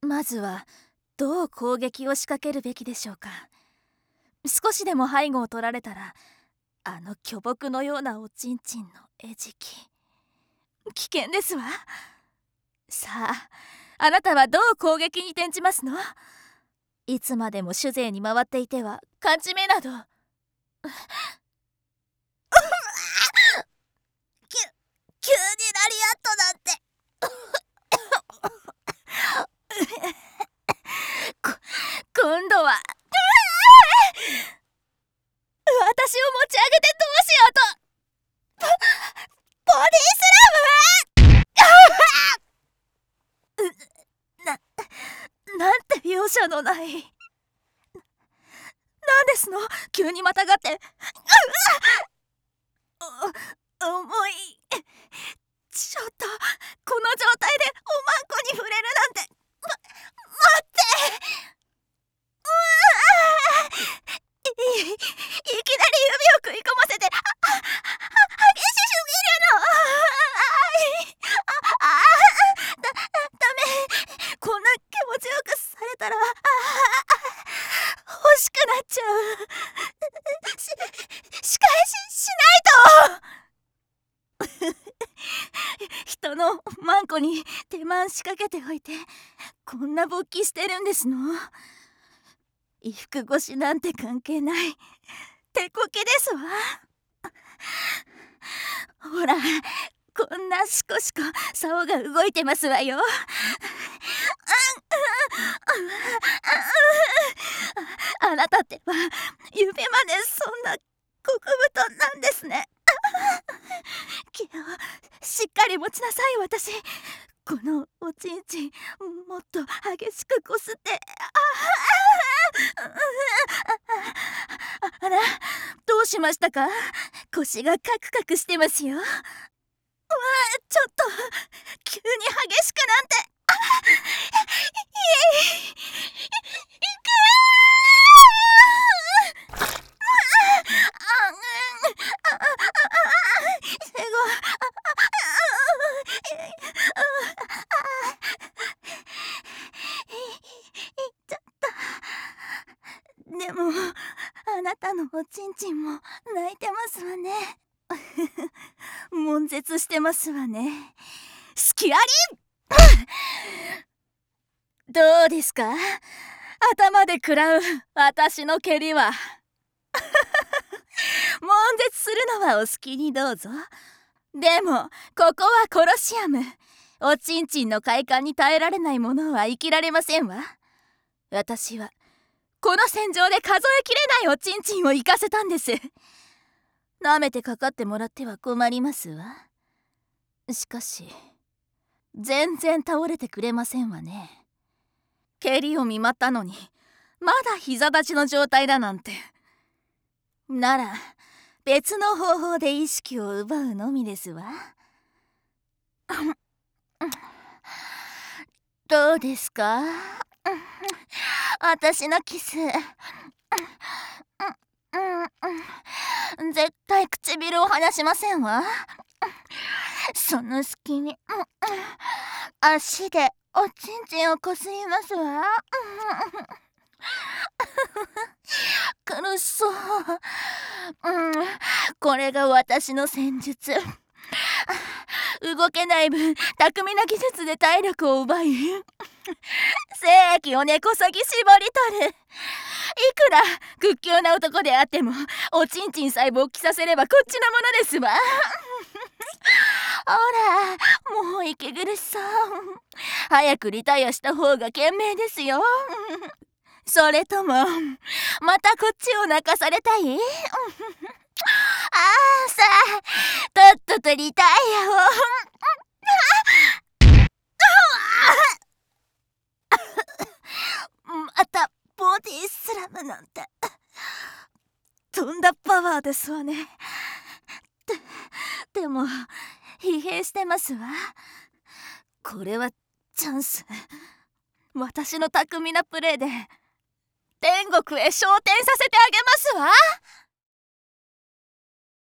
まずはどう攻撃を仕掛けるべきでしょうか。少しでも背後を取られたら、あの巨木のようなおちんちんの餌食、危険ですわ。さあ、あなたはどう攻撃に転じますの？いつまでも酒税に回っていては勝ち目など。 急にラリアットなんて今度は私を持ち上げてどうしようと。 ボディスラムなんて容赦のない。なんですの、急にまたがって。重い。ちょっとこの状態でおまんこに触れるなんて。待って。いきなり指を食い込ませて、激しすぎるの。ダメ。こんな気持ちよくされたら欲しくなっちゃう。仕返ししないと。人のマンコに手間仕掛けておいて、こんな勃起してるんですの。衣服越しなんて関係ない。手こきですわ。ほら、こんなシコシコ竿が動いてますわよ。あなたってば指までそんな極太なんですね。気をしっかり持ちなさい。私このおちんちんもっと激しくこすって。あら、どうしましたか？腰がカクカクしてますよ。ちょっと急に激しくなんて。でもあなたのおちんちんも泣いてますわね。悶絶してますわね。隙あり。どうですか？頭で食らう私の蹴りは。悶絶するのはお好きにどうぞ。でもここはコロシアム。おちんちんの快感に耐えられない者は生きられませんわ。私はこの戦場で数えきれないおちんちんを行かせたんです。舐めてかかってもらっては困りますわ。しかし全然倒れてくれませんわね。蹴りを見舞ったのにまだ膝立ちの状態だなんて。なら別の方法で意識を奪うのみですわ。どうですか？私のキス。絶対唇を離しませんわ。その隙に足でおちんちんをこすりますわ。苦しそう。これが私の戦術。動けない分巧みな技術で体力を奪い、精液を根こそぎ絞り取る。いくら屈強な男であってもおちんちんさえ勃起させればこっちのものですわ。ほら、もう息苦しそう。早くリタイアした方が賢明ですよ。それともまたこっちを泣かされたい？さあとっととリタイアを。またボディスラムなんて。とんだパワーですわね。でも疲弊してますわ。これはチャンス。私の巧みなプレーで天国へ昇天させてあげますわ。